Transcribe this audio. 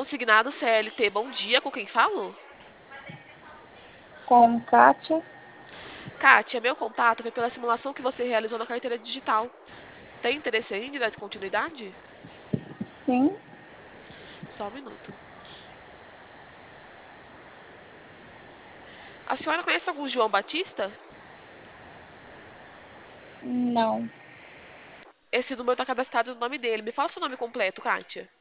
consignado CLT. Bom dia, com quem falo? Com Kátia? Kátia, meu contato foi pela simulação que você realizou na carteira digital. Tem interesse ainda em dar continuidade? Sim? Só um minuto. A senhora conhece algum João Batista? Não. Esse número está cadastrado no nome dele. Me fala seu nome completo, Kátia.